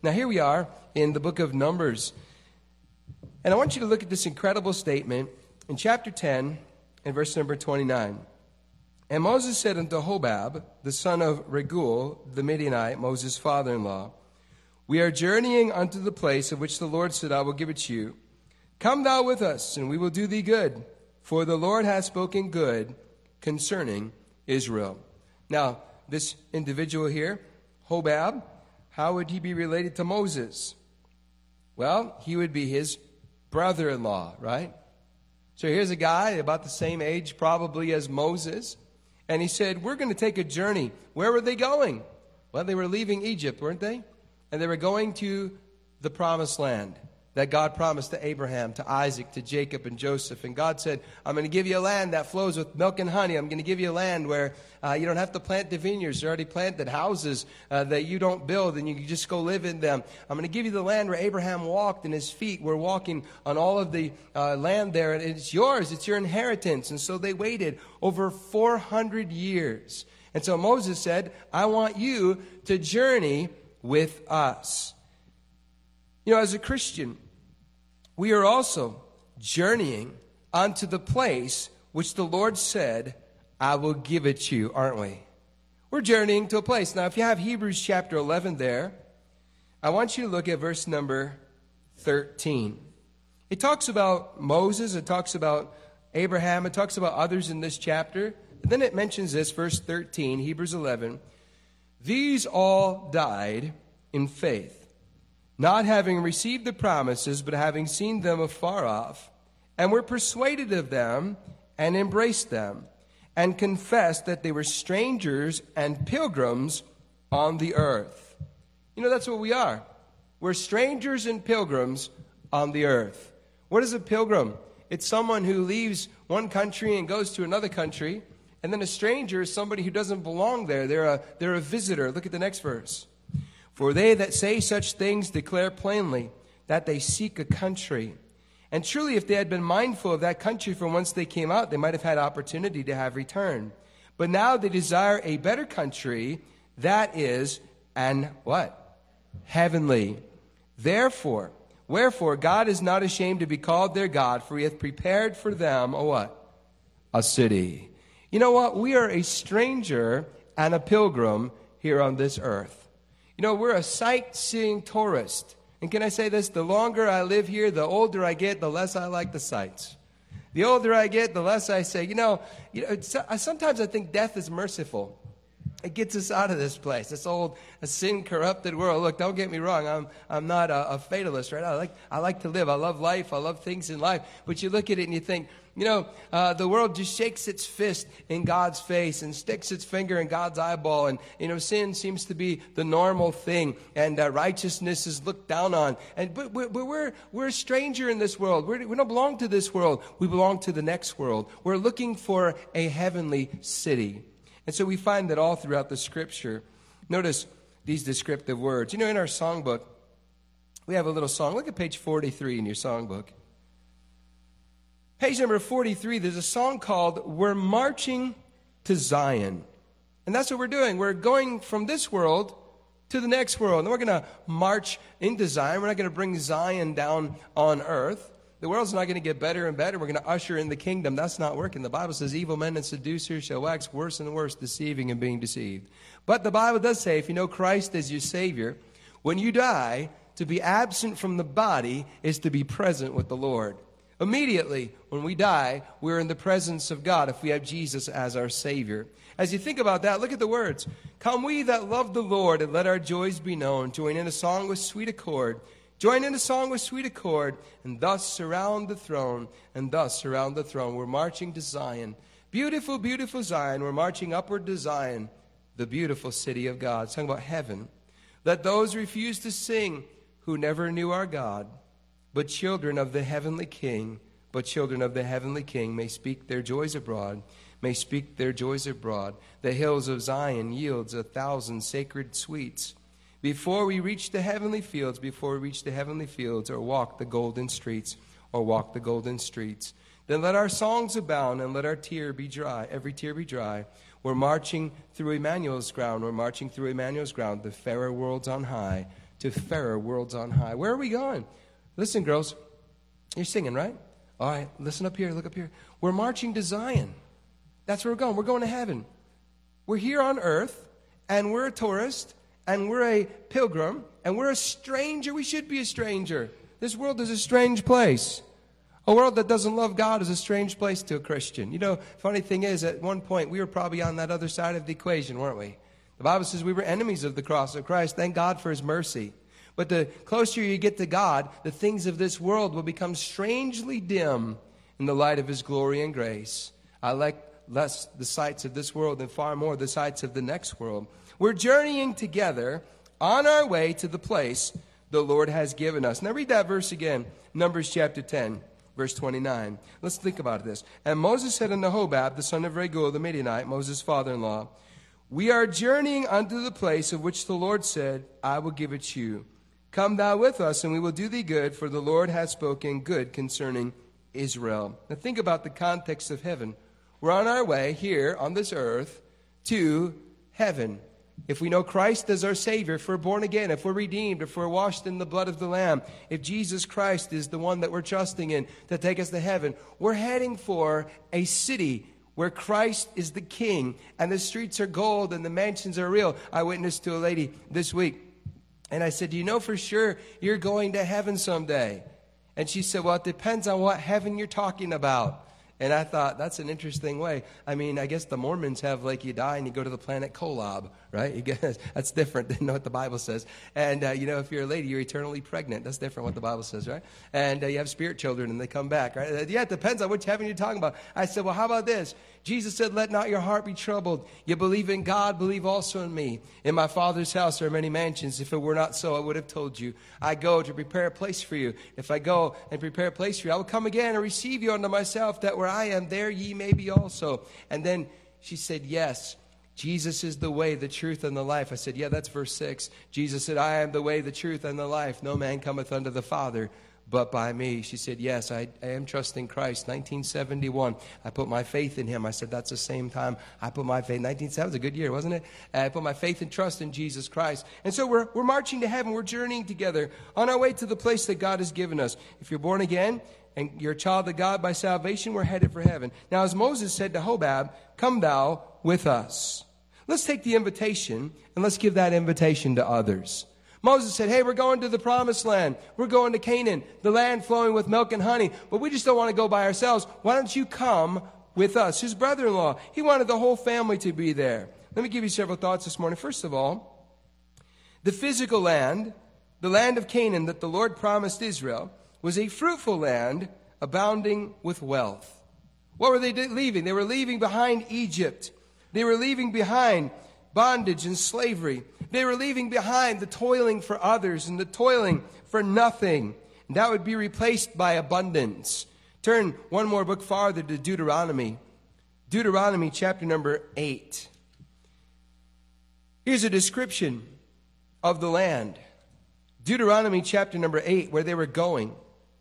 Now here we are in the book of Numbers. And I want you to look at this incredible statement in chapter 10 and verse number 29. And Moses said unto Hobab, the son of Reguel, the Midianite, Moses' father-in-law, We are journeying unto the place of which the Lord said, I will give it to you. Come thou with us, and we will do thee good, for the Lord hath spoken good concerning Israel. Now, this individual here, Hobab, how would he be related to Moses? Well, he would be his brother-in-law, right? So here's a guy about the same age probably as Moses. And he said, we're going to take a journey. Where were they going? Well, they were leaving Egypt, weren't they? And they were going to the promised land that God promised to Abraham, to Isaac, to Jacob, and Joseph. And God said, I'm going to give you a land that flows with milk and honey. I'm going to give you a land where you don't have to plant the vineyards. They're already planted houses that you don't build, and you can just go live in them. I'm going to give you the land where Abraham walked, and his feet were walking on all of the land there. And it's yours. It's your inheritance. And so they waited over 400 years. And so Moses said, I want you to journey with us. You know, as a Christian, we are also journeying unto the place which the Lord said, I will give it to you, aren't we? We're journeying to a place. Now, if you have Hebrews chapter 11 there, I want you to look at verse number 13. It talks about Moses, it talks about Abraham, it talks about others in this chapter. And then it mentions this, verse 13, Hebrews 11. These all died in faith, not having received the promises, but having seen them afar off, and were persuaded of them, and embraced them, and confessed that they were strangers and pilgrims on the earth. You know, that's what we are. We're strangers and pilgrims on the earth. What is a pilgrim? It's someone who leaves one country and goes to another country. And then a stranger is somebody who doesn't belong there. They're a visitor. Look at the next verse. For they that say such things declare plainly that they seek a country. And truly, if they had been mindful of that country from whence they came out, they might have had opportunity to have return. But now they desire a better country, that is, an what? Heavenly. Wherefore, God is not ashamed to be called their God, for he hath prepared for them a what? A city. You know what? We are a stranger and a pilgrim here on this earth. You know, we're a sightseeing tourist. And can I say this? The longer I live here, the older I get, the less I like the sights. The older I get, the less I say, sometimes I think death is merciful. It gets us out of this place, this old sin-corrupted world. Look, don't get me wrong. I'm not a fatalist, right? I like to live. I love life. I love things in life. But you look at it and you think, the world just shakes its fist in God's face and sticks its finger in God's eyeball. And, sin seems to be the normal thing. And righteousness is looked down on. But we're a stranger in this world. We don't belong to this world. We belong to the next world. We're looking for a heavenly city. And so we find that all throughout the Scripture. Notice these descriptive words. In our songbook, we have a little song. Look at page 43 in your songbook. Page number 43, there's a song called We're Marching to Zion. And that's what we're doing. We're going from this world to the next world. And we're going to march into Zion. We're not going to bring Zion down on earth. The world's not going to get better and better. We're going to usher in the kingdom. That's not working. The Bible says evil men and seducers shall wax worse and worse, deceiving and being deceived. But the Bible does say if you know Christ as your Savior, when you die, to be absent from the body is to be present with the Lord. Immediately, when we die, we're in the presence of God if we have Jesus as our Savior. As you think about that, look at the words. Come we that love the Lord, and let our joys be known. Join in a song with sweet accord. Join in a song with sweet accord, and thus surround the throne, and thus surround the throne. We're marching to Zion. Beautiful, beautiful Zion. We're marching upward to Zion, the beautiful city of God. It's talking about heaven. Let those refuse to sing who never knew our God, but children of the heavenly King, may speak their joys abroad, may speak their joys abroad. The hills of Zion yields 1,000 sacred sweets. Before we reach the heavenly fields, or walk the golden streets, then let our songs abound and let our tear be dry, every tear be dry. We're marching through Emmanuel's ground, the fairer worlds on high, to fairer worlds on high. Where are we going? Listen, girls. You're singing, right? All right, listen up here. Look up here. We're marching to Zion. That's where we're going. We're going to heaven. We're here on earth, and we're a tourist, and we're a pilgrim, and we're a stranger. We should be a stranger. This world is a strange place. A world that doesn't love God is a strange place to a Christian. You know, funny thing is, at one point, we were probably on that other side of the equation, weren't we? The Bible says we were enemies of the cross of Christ. Thank God for his mercy. But the closer you get to God, the things of this world will become strangely dim in the light of his glory and grace. I like less the sights of this world and far more the sights of the next world. We're journeying together on our way to the place the Lord has given us. Now read that verse again, Numbers chapter 10. Verse 29. Let's think about this. And Moses said unto Hobab, the son of Reguel, the Midianite, Moses' father-in-law, we are journeying unto the place of which the Lord said, I will give it you. Come thou with us, and we will do thee good, for the Lord hath spoken good concerning Israel. Now think about the context of heaven. We're on our way here on this earth to heaven. If we know Christ as our Savior, if we're born again, if we're redeemed, if we're washed in the blood of the Lamb, if Jesus Christ is the one that we're trusting in to take us to heaven, we're heading for a city where Christ is the King, and the streets are gold and the mansions are real. I witnessed to a lady this week, and I said, do you know for sure you're going to heaven someday? And she said, well, it depends on what heaven you're talking about. And I thought, that's an interesting way. I mean, I guess the Mormons have, like, you die and you go to the planet Kolob, right? That's different than what the Bible says. And, if you're a lady, you're eternally pregnant. That's different what the Bible says, right? And you have spirit children and they come back, right? Yeah, it depends on which heaven you're talking about. I said, well, how about this? Jesus said, let not your heart be troubled. You believe in God, believe also in me. In my Father's house there are many mansions. If it were not so, I would have told you. I go to prepare a place for you. If I go and prepare a place for you, I will come again and receive you unto myself, that where I am, there ye may be also. And then she said, yes, Jesus is the way, the truth, and the life. I said, yeah, that's verse 6. Jesus said, I am the way, the truth, and the life. No man cometh unto the Father but by me. She said, yes, I am trusting Christ. 1971, I put my faith in him. I said, that's the same time I put my faith. 1970 was a good year, wasn't it? I put my faith and trust in Jesus Christ. And so we're marching to heaven. We're journeying together on our way to the place that God has given us. If you're born again and you're a child of God by salvation, we're headed for heaven. Now, as Moses said to Hobab, come thou with us. Let's take the invitation and let's give that invitation to others. Moses said, hey, we're going to the promised land. We're going to Canaan, the land flowing with milk and honey. But we just don't want to go by ourselves. Why don't you come with us? His brother-in-law, he wanted the whole family to be there. Let me give you several thoughts this morning. First of all, the physical land, the land of Canaan that the Lord promised Israel, was a fruitful land abounding with wealth. What were they leaving? They were leaving behind Egypt. They were leaving behind bondage and slavery. They were leaving behind the toiling for others and the toiling for nothing. And that would be replaced by abundance. Turn one more book farther to Deuteronomy. Deuteronomy chapter number 8. Here's a description of the land. Deuteronomy chapter number 8, where they were going.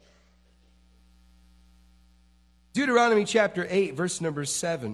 Deuteronomy chapter 8, verse number 7.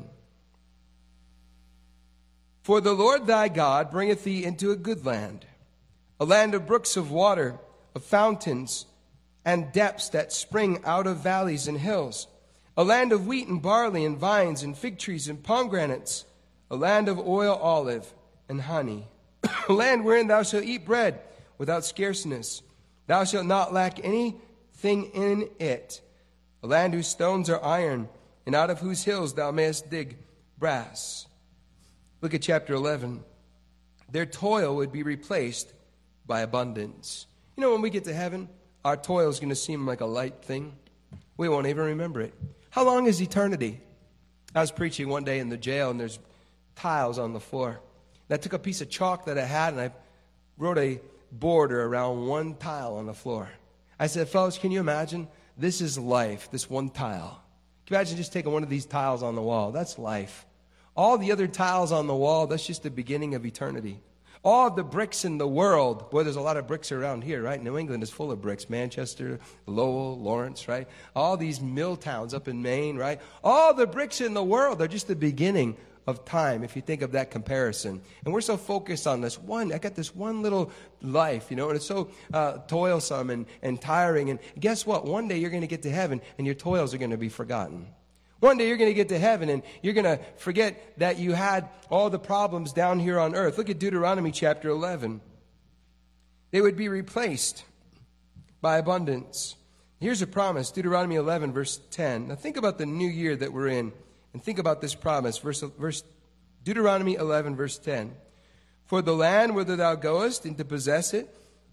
For the Lord thy God bringeth thee into a good land, a land of brooks of water, of fountains, and depths that spring out of valleys and hills, a land of wheat and barley and vines and fig trees and pomegranates, a land of oil, olive, and honey, a land wherein thou shalt eat bread without scarceness. Thou shalt not lack anything in it, a land whose stones are iron, and out of whose hills thou mayest dig brass. Look at chapter 11. Their toil would be replaced by abundance. You know, when we get to heaven, our toil is going to seem like a light thing. We won't even remember it. How long is eternity? I was preaching one day in the jail, and there's tiles on the floor. And I took a piece of chalk that I had, and I wrote a border around one tile on the floor. I said, fellas, can you imagine? This is life, this one tile. Can you imagine just taking one of these tiles on the wall? That's life. All the other tiles on the wall, that's just the beginning of eternity. All of the bricks in the world, boy, there's a lot of bricks around here, right? New England is full of bricks. Manchester, Lowell, Lawrence, right? All these mill towns up in Maine, right? All the bricks in the world are just the beginning of time, if you think of that comparison. And we're so focused on this one. I got this one little life, and it's so toilsome and tiring. And guess what? One day you're going to get to heaven, and your toils are going to be forgotten. One day you're going to get to heaven, and you're going to forget that you had all the problems down here on earth. Look at Deuteronomy chapter 11. They would be replaced by abundance. Here's a promise, Deuteronomy 11, verse 10. Now think about the new year that we're in, and think about this promise. Deuteronomy 11, verse 10. For the land whither thou goest, and to possess it,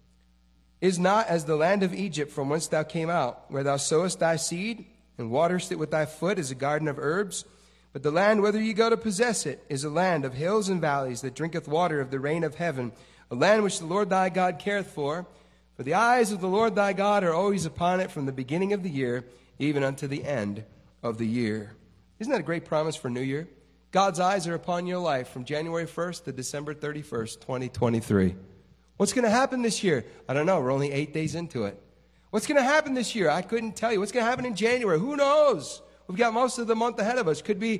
is not as the land of Egypt from whence thou came out, where thou sowest thy seed, and waterest it with thy foot as a garden of herbs. But the land whither ye go to possess it is a land of hills and valleys, that drinketh water of the rain of heaven, a land which the Lord thy God careth for. For the eyes of the Lord thy God are always upon it from the beginning of the year, even unto the end of the year. Isn't that a great promise for New Year? God's eyes are upon your life from January 1st to December 31st, 2023. What's going to happen this year? I don't know. We're only 8 days into it. What's going to happen this year? I couldn't tell you. What's going to happen in January? Who knows? We've got most of the month ahead of us. Could be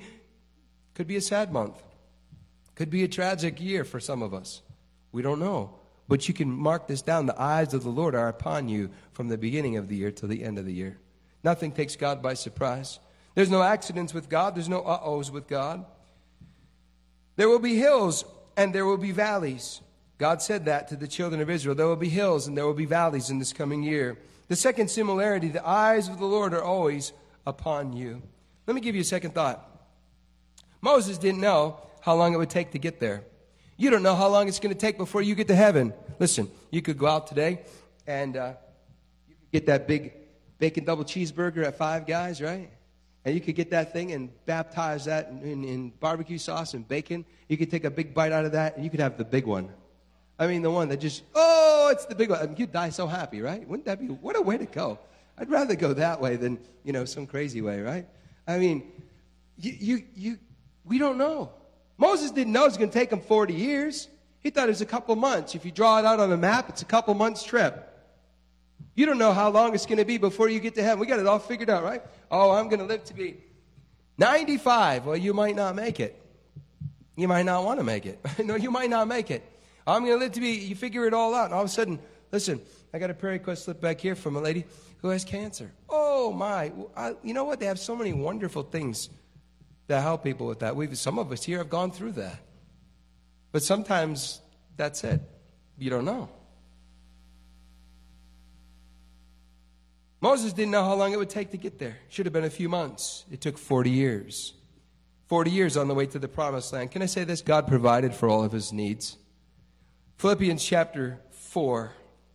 a sad month. Could be a tragic year for some of us. We don't know. But you can mark this down. The eyes of the Lord are upon you from the beginning of the year to the end of the year. Nothing takes God by surprise. There's no accidents with God. There's no uh-ohs with God. There will be hills and there will be valleys. God said that to the children of Israel. There will be hills and there will be valleys in this coming year. The second similarity, the eyes of the Lord are always upon you. Let me give you a second thought. Moses didn't know how long it would take to get there. You don't know how long it's going to take before you get to heaven. Listen, you could go out today and you could get that big bacon double cheeseburger at Five Guys, right? And you could get that thing and baptize that in barbecue sauce and bacon. You could take a big bite out of that and you could have the big one. I mean, the one that just, it's the big one. I mean, you'd die so happy, right? Wouldn't that be, what a way to go? I'd rather go that way than, some crazy way, right? I mean, we don't know. Moses didn't know it was going to take him 40 years. He thought it was a couple months. If you draw it out on a map, it's a couple months trip. You don't know how long it's going to be before you get to heaven. We got it all figured out, right? Oh, I'm going to live to be 95. Well, you might not make it. You might not want to make it. No, you might not make it. I'm going to live to be, you figure it all out. And all of a sudden, listen, I got a prayer request slip back here from a lady who has cancer. Oh, my. You know what? They have so many wonderful things to help people with that. Some of us here have gone through that. But sometimes that's it. You don't know. Moses didn't know how long it would take to get there. Should have been a few months. It took 40 years. 40 years on the way to the promised land. Can I say this? God provided for all of his needs. Philippians chapter 4.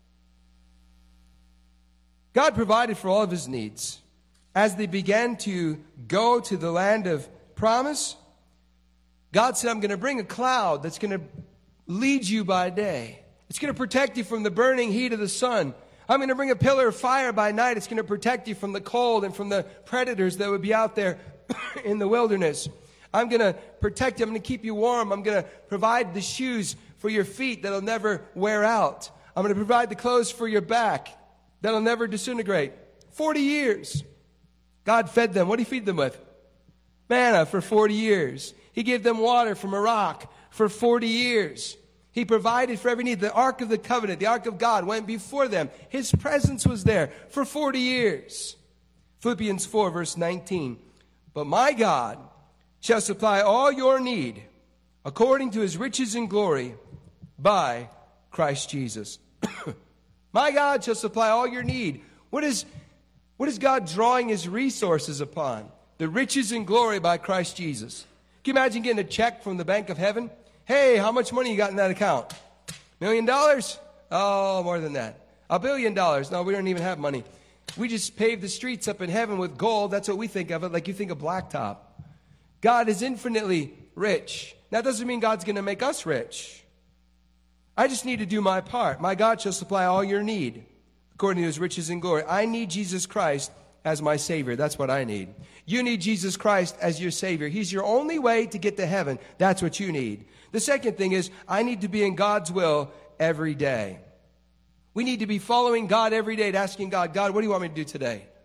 God provided for all of his needs. As they began to go to the land of promise, God said, I'm going to bring a cloud that's going to lead you by day. It's going to protect you from the burning heat of the sun. I'm going to bring a pillar of fire by night. It's going to protect you from the cold and from the predators that would be out there in the wilderness. I'm going to protect you. I'm going to keep you warm. I'm going to provide the shoes for your feet that'll never wear out. I'm going to provide the clothes for your back that'll never disintegrate. 40 years. God fed them. What did he feed them with? Manna for 40 years. He gave them water from a rock for 40 years. He provided for every need. The Ark of the Covenant, the Ark of God, went before them. His presence was there for 40 years. Philippians 4, verse 19. But my God shall supply all your need according to his riches and glory by Christ Jesus. My God shall supply all your need. What is God drawing his resources upon? The riches and glory by Christ Jesus. Can you imagine getting a check from the bank of heaven? Hey, how much money you got in that account? $1 million? Oh, more than that. $1 billion. No, we don't even have money. We just paved the streets up in heaven with gold. That's what we think of it, like you think of blacktop. God is infinitely rich. That doesn't mean God's going to make us rich. I just need to do my part. My God shall supply all your need according to his riches and glory. I need Jesus Christ as my Savior. That's what I need. You need Jesus Christ as your Savior. He's your only way to get to heaven. That's what you need. The second thing is, I need to be in God's will every day. We need to be following God every day and asking God, God, what do you want me to do today?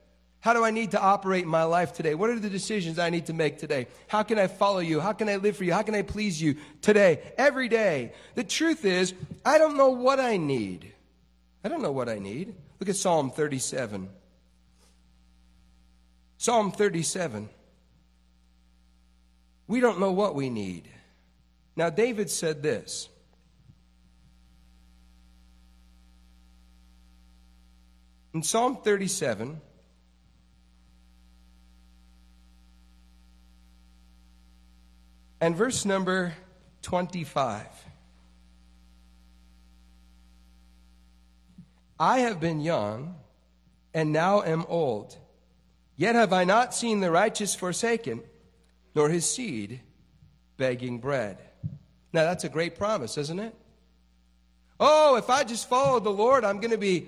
How do I need to operate in my life today? What are the decisions I need to make today? How can I follow you? How can I live for you? How can I please you today, every day? The truth is, I don't know what I need. I don't know what I need. Look at Psalm 37. Psalm 37. We don't know what we need. Now, David said this. In Psalm 37, and verse number 25. I have been young, and now am old. Yet have I not seen the righteous forsaken, nor his seed begging bread. Now that's a great promise, isn't it? Oh, if I just follow the Lord, I'm going to be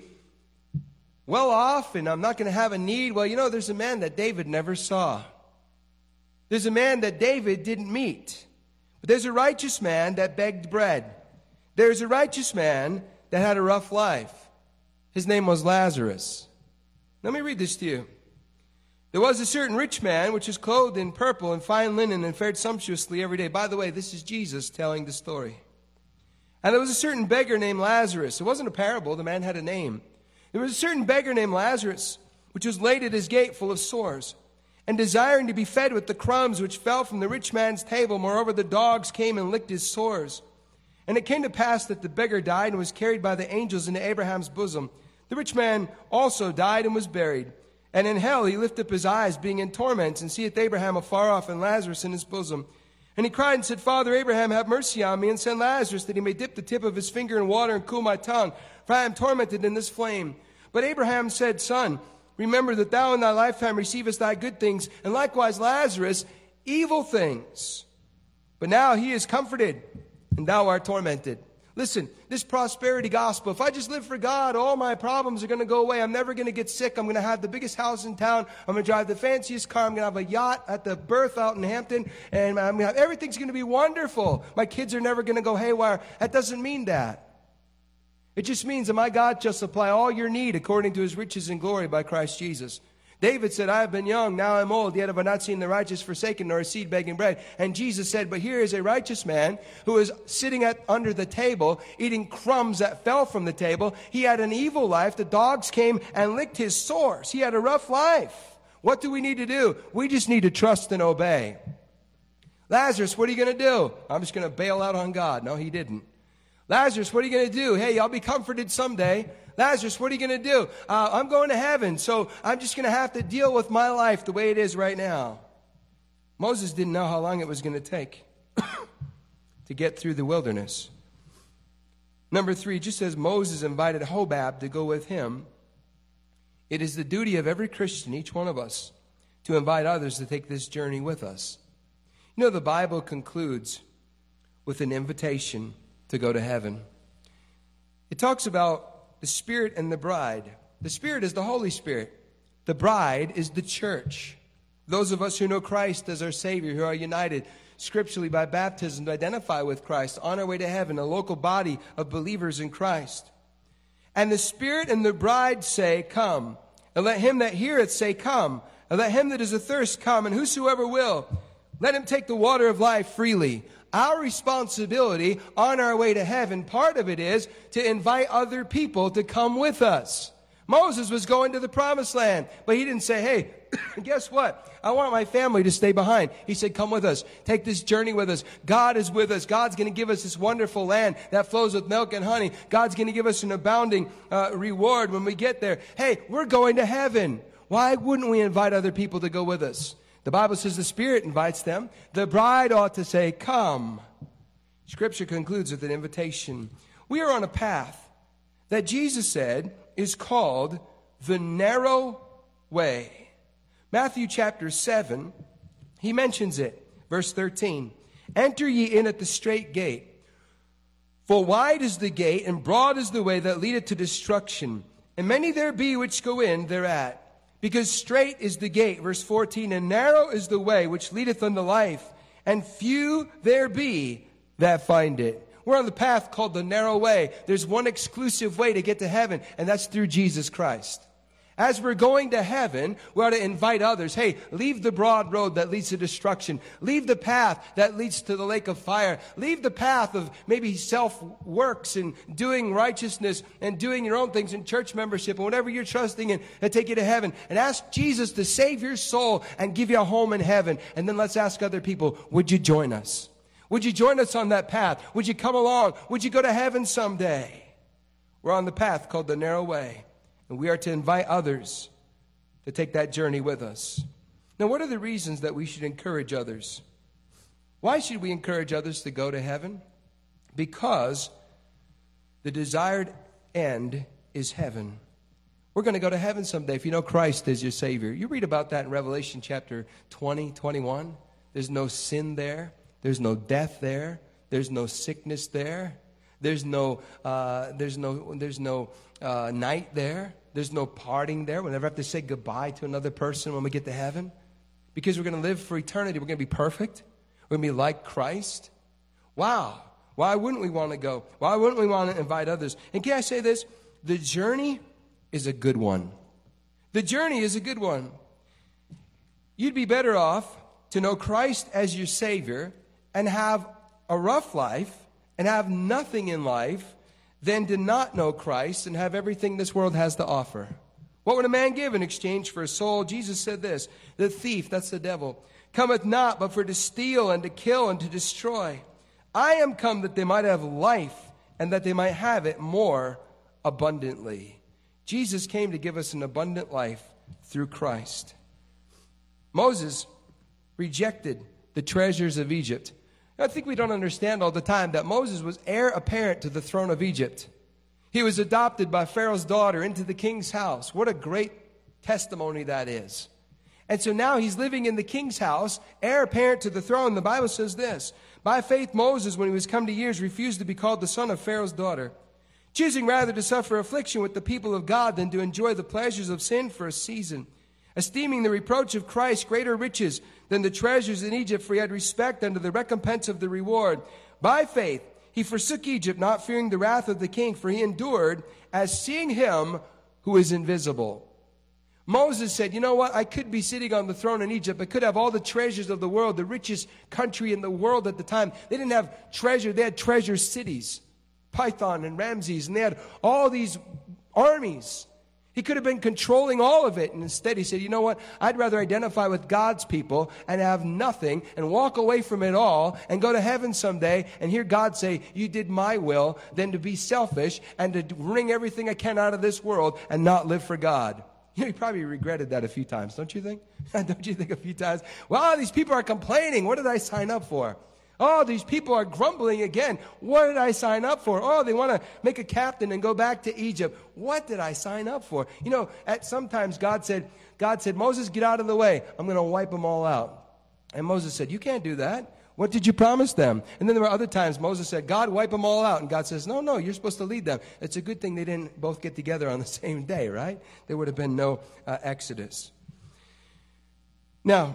well off, and I'm not going to have a need. Well, there's a man that David never saw. There's a man that David didn't meet. But there's a righteous man that begged bread. There's a righteous man that had a rough life. His name was Lazarus. Let me read this to you. There was a certain rich man which was clothed in purple and fine linen and fared sumptuously every day. By the way, this is Jesus telling the story. And there was a certain beggar named Lazarus. It wasn't a parable. The man had a name. There was a certain beggar named Lazarus which was laid at his gate full of sores, and desiring to be fed with the crumbs which fell from the rich man's table. Moreover, the dogs came and licked his sores. And it came to pass that the beggar died and was carried by the angels into Abraham's bosom. The rich man also died and was buried. And in hell he lifted up his eyes, being in torments, and seeth Abraham afar off and Lazarus in his bosom. And he cried and said, Father Abraham, have mercy on me, and send Lazarus, that he may dip the tip of his finger in water and cool my tongue, for I am tormented in this flame. But Abraham said, Son, remember that thou in thy lifetime receivest thy good things, and likewise Lazarus evil things. But now he is comforted, and thou art tormented. Listen, this prosperity gospel, if I just live for God, all my problems are going to go away. I'm never going to get sick. I'm going to have the biggest house in town. I'm going to drive the fanciest car. I'm going to have a yacht at the berth out in Hampton. And everything's going to be wonderful. My kids are never going to go haywire. That doesn't mean that. It just means that my God shall supply all your need according to his riches and glory by Christ Jesus. David said, I have been young, now I'm old, yet have I not seen the righteous forsaken, nor his seed begging bread. And Jesus said, but here is a righteous man who is sitting under the table, eating crumbs that fell from the table. He had an evil life. The dogs came and licked his sores. He had a rough life. What do we need to do? We just need to trust and obey. Lazarus, what are you going to do? I'm just going to bail out on God. No, he didn't. Lazarus, what are you going to do? Hey, I'll be comforted someday. Lazarus, what are you going to do? I'm going to heaven, so I'm just going to have to deal with my life the way it is right now. Moses didn't know how long it was going to take to get through the wilderness. Number 3, just as Moses invited Hobab to go with him, it is the duty of every Christian, each one of us, to invite others to take this journey with us. The Bible concludes with an invitation to go to heaven. It talks about the Spirit and the bride. The Spirit is the Holy Spirit. The bride is the church. Those of us who know Christ as our Savior, who are united scripturally by baptism to identify with Christ, on our way to heaven, a local body of believers in Christ. And the Spirit and the bride say, come. And let him that heareth say, come. And let him that is athirst come. And whosoever will, let him take the water of life freely. Our responsibility on our way to heaven, part of it is to invite other people to come with us. Moses was going to the promised land, but he didn't say, hey, guess what? I want my family to stay behind. He said, come with us. Take this journey with us. God is with us. God's going to give us this wonderful land that flows with milk and honey. God's going to give us an abounding reward when we get there. Hey, we're going to heaven. Why wouldn't we invite other people to go with us? The Bible says the Spirit invites them. The bride ought to say, come. Scripture concludes with an invitation. We are on a path that Jesus said is called the narrow way. Matthew chapter 7, he mentions it. Verse 13. Enter ye in at the strait gate. For wide is the gate, and broad is the way that leadeth to destruction. And many there be which go in thereat. Because strait is the gate, verse 14, and narrow is the way which leadeth unto life, and few there be that find it. We're on the path called the narrow way. There's one exclusive way to get to heaven, and that's through Jesus Christ. As we're going to heaven, we ought to invite others. Hey, leave the broad road that leads to destruction. Leave the path that leads to the lake of fire. Leave the path of maybe self-works and doing righteousness and doing your own things in church membership and whatever you're trusting in that take you to heaven. And ask Jesus to save your soul and give you a home in heaven. And then let's ask other people, would you join us? Would you join us on that path? Would you come along? Would you go to heaven someday? We're on the path called the narrow way. And we are to invite others to take that journey with us. Now, what are the reasons that we should encourage others? Why should we encourage others to go to heaven? Because the desired end is heaven. We're going to go to heaven someday if you know Christ as your Savior. You read about that in Revelation chapter 20, 21. There's no sin there. There's no death there. There's no sickness there. There's no night there. There's no parting there. We'll never have to say goodbye to another person when we get to heaven. Because we're going to live for eternity. We're going to be perfect. We're going to be like Christ. Wow. Why wouldn't we want to go? Why wouldn't we want to invite others? And can I say this? The journey is a good one. The journey is a good one. You'd be better off to know Christ as your Savior and have a rough life and have nothing in life than to not know Christ and have everything this world has to offer. What would a man give in exchange for a soul? Jesus said this, the thief, that's the devil, cometh not but for to steal and to kill and to destroy. I am come that they might have life and that they might have it more abundantly. Jesus came to give us an abundant life through Christ. Moses rejected the treasures of Egypt. I think we don't understand all the time that Moses was heir apparent to the throne of Egypt. He was adopted by Pharaoh's daughter into the king's house. What a great testimony that is. And so now he's living in the king's house, heir apparent to the throne. The Bible says this, by faith Moses, when he was come to years, refused to be called the son of Pharaoh's daughter, choosing rather to suffer affliction with the people of God than to enjoy the pleasures of sin for a season, esteeming the reproach of Christ greater riches than the treasures in Egypt, for he had respect unto the recompense of the reward. By faith he forsook Egypt, not fearing the wrath of the king, for he endured as seeing him who is invisible. Moses said, you know what? I could be sitting on the throne in Egypt. I could have all the treasures of the world, the richest country in the world at the time. They didn't have treasure. They had treasure cities, Python and Ramses, and they had all these armies. He could have been controlling all of it. And instead he said, you know what? I'd rather identify with God's people and have nothing and walk away from it all and go to heaven someday and hear God say, you did my will, than to be selfish and to wring everything I can out of this world and not live for God. You know, he probably regretted that a few times, don't you think? Don't you think a few times? Well, these people are complaining. What did I sign up for? Oh, these people are grumbling again. What did I sign up for? Oh, they want to make a captain and go back to Egypt. What did I sign up for? You know, sometimes God said, Moses, get out of the way. I'm going to wipe them all out. And Moses said, you can't do that. What did you promise them? And then there were other times Moses said, God, wipe them all out. And God says, no, you're supposed to lead them. It's a good thing they didn't both get together on the same day, right? There would have been no exodus. Now,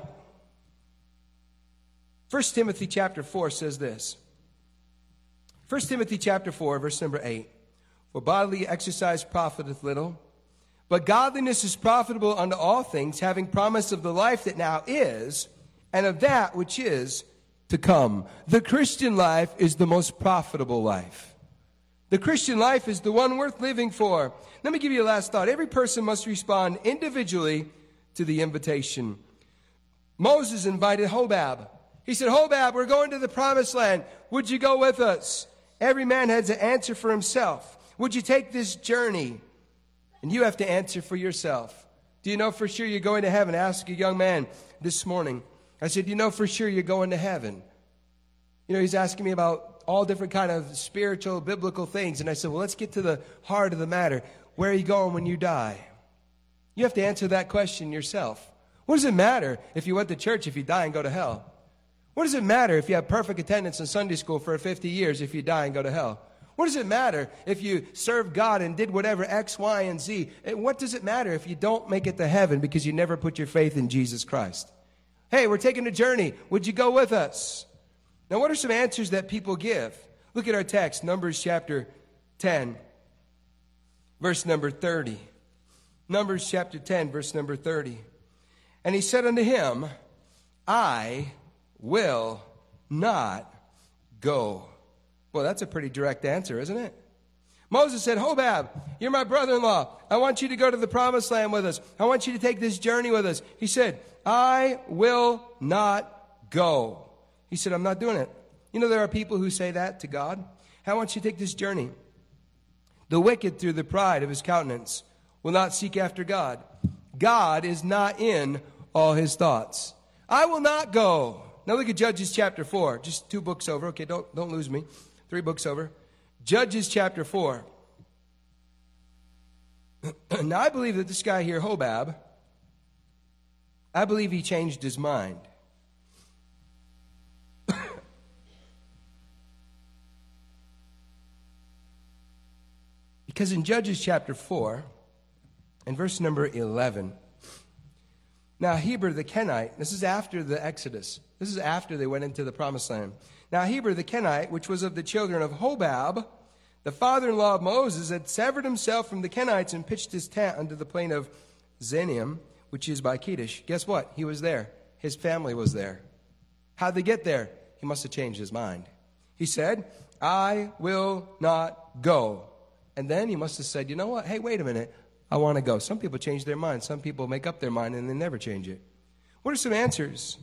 1 Timothy chapter 4 says this. 1 Timothy chapter 4, verse number 8. For bodily exercise profiteth little, but godliness is profitable unto all things, having promise of the life that now is, and of that which is to come. The Christian life is the most profitable life. The Christian life is the one worth living for. Let me give you a last thought. Every person must respond individually to the invitation. Moses invited Hobab. He said, Hobab, we're going to the promised land. Would you go with us? Every man has to answer for himself. Would you take this journey? And you have to answer for yourself. Do you know for sure you're going to heaven? I asked a young man this morning. I said, do you know for sure you're going to heaven? You know, he's asking me about all different kind of spiritual, biblical things. And I said, well, let's get to the heart of the matter. Where are you going when you die? You have to answer that question yourself. What does it matter if you went to church if you die and go to hell? What does it matter if you have perfect attendance in Sunday school for 50 years if you die and go to hell? What does it matter if you served God and did whatever X, Y, and Z? And what does it matter if you don't make it to heaven because you never put your faith in Jesus Christ? Hey, we're taking a journey. Would you go with us? Now, what are some answers that people give? Look at our text, Numbers chapter 10, verse number 30. Numbers chapter 10, verse number 30. And he said unto him, I will not go. Well, that's a pretty direct answer, isn't it? Moses said, Hobab, you're my brother-in-law. I want you to go to the promised land with us. I want you to take this journey with us. He said, I will not go. He said, I'm not doing it. You know, there are people who say that to God. I want you to take this journey. The wicked, through the pride of his countenance, will not seek after God. God is not in all his thoughts. I will not go. Now look at Judges chapter 4. Just 2 books over. Okay, don't lose me. 3 books over. Judges chapter 4. Now I believe that this guy here, Hobab, I believe he changed his mind. Because in Judges chapter 4, and verse number 11, now Heber the Kenite, this is after the Exodus. This is after they went into the promised land. Now Heber the Kenite, which was of the children of Hobab, the father-in-law of Moses, had severed himself from the Kenites and pitched his tent unto the plain of Zenium, which is by Kedesh. Guess what? He was there. His family was there. How'd they get there? He must have changed his mind. He said, I will not go. And then he must have said, you know what? Hey, wait a minute. I want to go. Some people change their mind. Some people make up their mind and they never change it. What are some answers?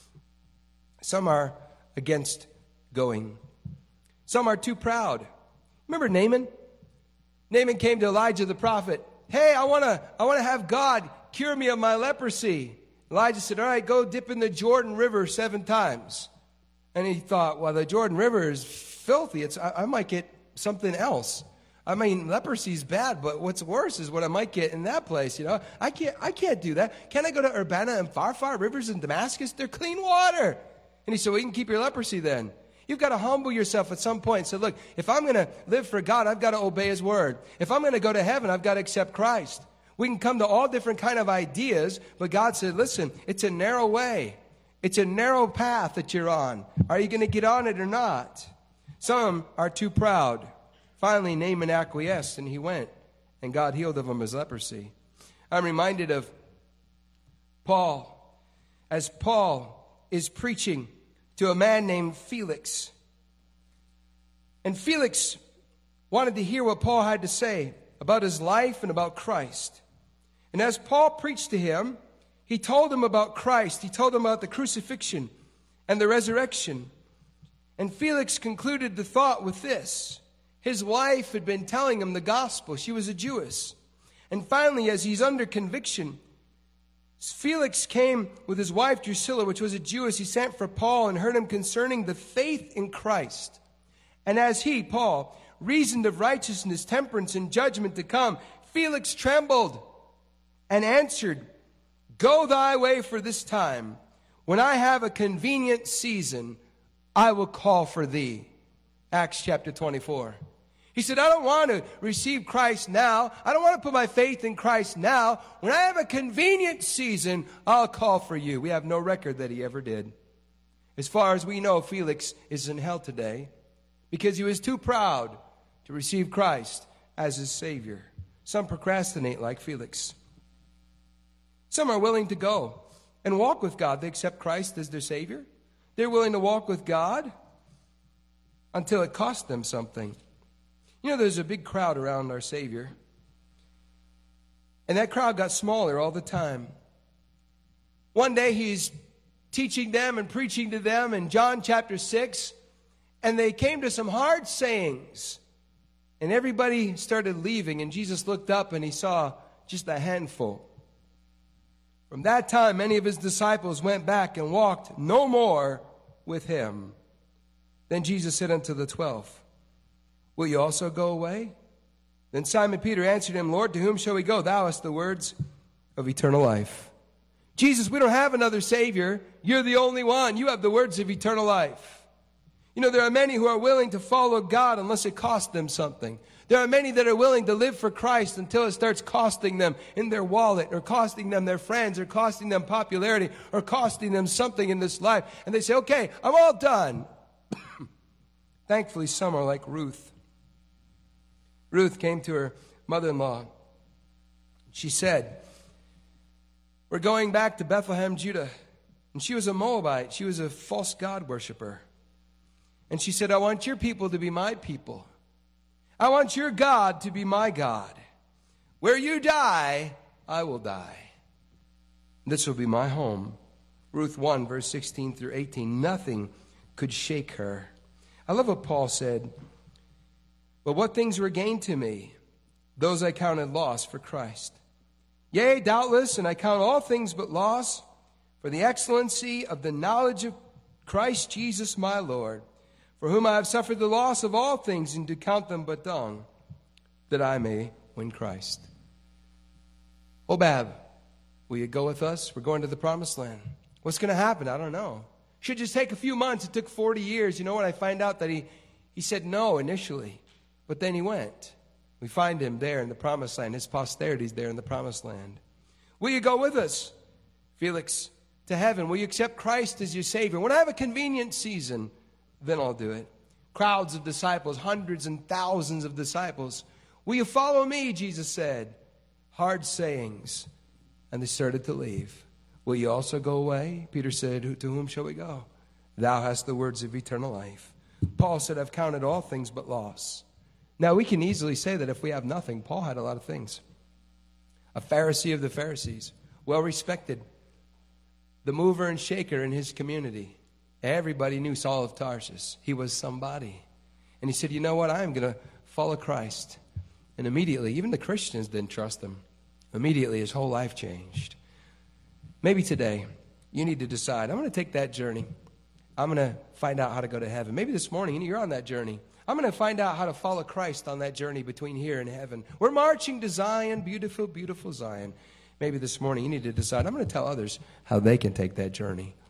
Some are against going. Some are too proud. Remember Naaman? Naaman came to Elijah the prophet. Hey, I want to have God cure me of my leprosy. Elijah said, all right, go dip in the Jordan River 7 times. And he thought, well, the Jordan River is filthy. I might get something else. I mean, leprosy is bad, but what's worse is what I might get in that place, you know. I can't do that. Can I go to Urbana and Farfar rivers in Damascus? They're clean water. And he said, well, you can keep your leprosy then. You've got to humble yourself at some point and say, look, if I'm going to live for God, I've got to obey his word. If I'm going to go to heaven, I've got to accept Christ. We can come to all different kind of ideas, but God said, listen, it's a narrow way. It's a narrow path that you're on. Are you going to get on it or not? Some are too proud. Finally, Naaman acquiesced, and he went, and God healed of him his leprosy. I'm reminded of Paul, as Paul is preaching to a man named Felix. And Felix wanted to hear what Paul had to say about his life and about Christ. And as Paul preached to him, he told him about Christ. He told him about the crucifixion and the resurrection. And Felix concluded the thought with this. His wife had been telling him the gospel. She was a Jewess. And finally, as he's under conviction, Felix came with his wife Drusilla, which was a Jewess. He sent for Paul and heard him concerning the faith in Christ. And as he, Paul, reasoned of righteousness, temperance, and judgment to come, Felix trembled and answered, Go thy way for this time. When I have a convenient season, I will call for thee. Acts chapter 24. He said, I don't want to receive Christ now. I don't want to put my faith in Christ now. When I have a convenient season, I'll call for you. We have no record that he ever did. As far as we know, Felix is in hell today because he was too proud to receive Christ as his Savior. Some procrastinate like Felix. Some are willing to go and walk with God. They accept Christ as their Savior. They're willing to walk with God until it costs them something. You know, there's a big crowd around our Savior. And that crowd got smaller all the time. One day he's teaching them and preaching to them in John chapter 6. And they came to some hard sayings. And everybody started leaving. And Jesus looked up and he saw just a handful. From that time, many of his disciples went back and walked no more with him. Then Jesus said unto the 12, Will you also go away? Then Simon Peter answered him, Lord, to whom shall we go? Thou hast the words of eternal life. Jesus, we don't have another Savior. You're the only one. You have the words of eternal life. You know, there are many who are willing to follow God unless it costs them something. There are many that are willing to live for Christ until it starts costing them in their wallet or costing them their friends or costing them popularity or costing them something in this life. And they say, okay, I'm all done. Thankfully, some are like Ruth. Ruth came to her mother-in-law. She said, we're going back to Bethlehem, Judah. And she was a Moabite. She was a false god worshiper. And she said, I want your people to be my people. I want your God to be my God. Where you die, I will die. This will be my home. Ruth 1, verse 16 through 18. Nothing could shake her. I love what Paul said. But what things were gained to me, those I counted loss for Christ. Yea, doubtless, and I count all things but loss for the excellency of the knowledge of Christ Jesus my Lord, for whom I have suffered the loss of all things, and do count them but dung, that I may win Christ. Hobab, will you go with us? We're going to the promised land. What's going to happen? I don't know. Should just take a few months. It took 40 years. You know what? I find out that he said no initially, but then he went. We find him there in the promised land. His posterity's there in the promised land. Will you go with us, Felix, to heaven? Will you accept Christ as your Savior? When I have a convenient season, then I'll do it. Crowds of disciples, hundreds and thousands of disciples. Will you follow me, Jesus said. Hard sayings. And they started to leave. Will you also go away? Peter said, to whom shall we go? Thou hast the words of eternal life. Paul said, I've counted all things but loss. Now, we can easily say that if we have nothing, Paul had a lot of things. A Pharisee of the Pharisees, well respected, the mover and shaker in his community. Everybody knew Saul of Tarsus. He was somebody. And he said, you know what? I'm going to follow Christ. And immediately, even the Christians didn't trust him. Immediately, his whole life changed. Maybe today, you need to decide, I'm going to take that journey. I'm going to find out how to go to heaven. Maybe this morning, you're on that journey. I'm going to find out how to follow Christ on that journey between here and heaven. We're marching to Zion, beautiful, beautiful Zion. Maybe this morning you need to decide, I'm going to tell others how they can take that journey.